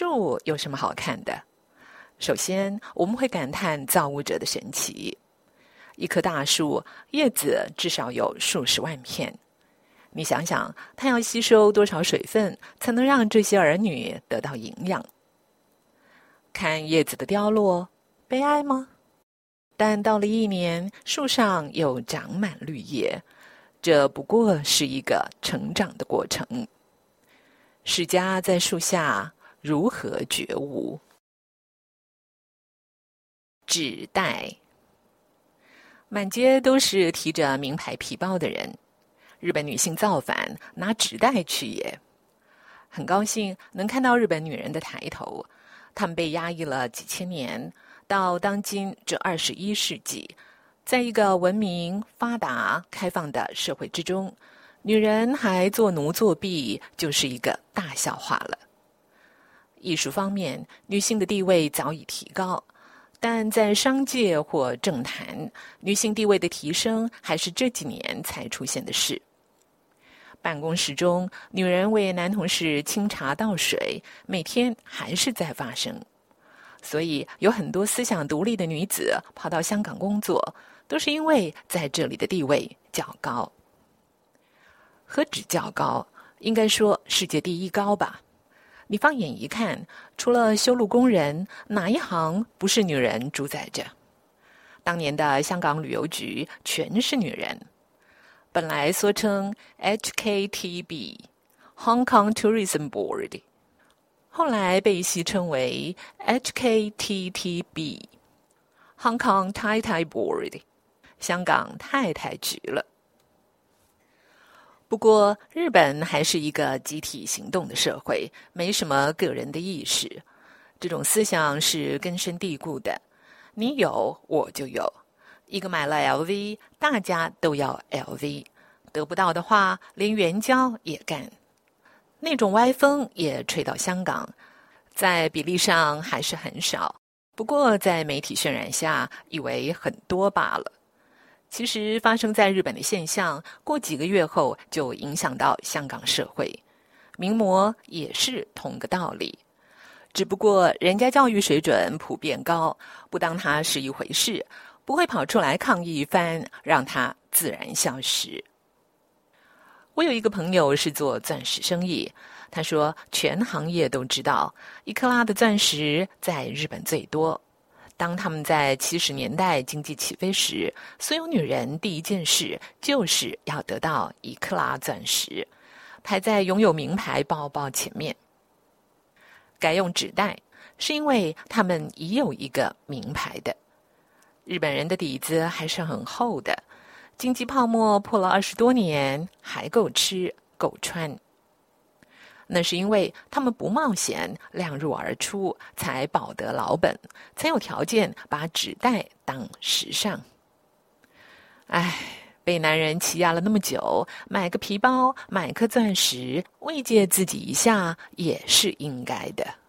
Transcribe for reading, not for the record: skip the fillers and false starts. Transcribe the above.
树有什么好看的？首先，我们会感叹造物者的神奇。一棵大树，叶子至少有数十万片。你想想，它要吸收多少水分，才能让这些儿女得到营养？看叶子的凋落，悲哀吗？但到了1年，树上又长满绿叶，这不过是一个成长的过程。释迦在树下如何觉悟？纸袋，满街都是提着名牌皮包的人。日本女性造反，拿纸袋去也。很高兴能看到日本女人的抬头，她们被压抑了几千年，到当今这21世纪，在一个文明、发达、开放的社会之中，女人还做奴作婢，就是一个大笑话了。艺术方面，女性的地位早已提高，但在商界或政坛，女性地位的提升还是这几年才出现的事。办公室中，女人为男同事清茶倒水，每天还是在发生。所以有很多思想独立的女子跑到香港工作，都是因为在这里的地位较高。何止较高，应该说世界第一高吧。你放眼一看，除了修路工人，哪一行不是女人主宰着？当年的香港旅游局全是女人。本来缩称 HKTB Hong Kong Tourism Board， 后来被戏称为 HKTTB Hong Kong Tai Tai Board， 香港太太局了。不过日本还是一个集体行动的社会，没什么个人的意识，这种思想是根深蒂固的，你有我就有。一个买了 LV， 大家都要 LV， 得不到的话，连援交也干。那种歪风也吹到香港，在比例上还是很少，不过在媒体渲染下，以为很多罢了。其实发生在日本的现象，过几个月后就影响到香港社会，名模也是同个道理。只不过人家教育水准普遍高，不当它是一回事，不会跑出来抗议一番，让它自然消失。我有一个朋友是做钻石生意，他说全行业都知道1克拉的钻石在日本最多。当他们在70年代经济起飞时，所有女人第一件事就是要得到1克拉钻石，排在拥有名牌包包前面。改用纸袋，是因为他们已有一个名牌的。日本人的底子还是很厚的，经济泡沫破了20多年，还够吃够穿。那是因为他们不冒险，量入而出，才保得老本，才有条件把纸袋当时尚。唉，被男人欺压了那么久，买个皮包，买颗钻石，慰藉自己一下也是应该的。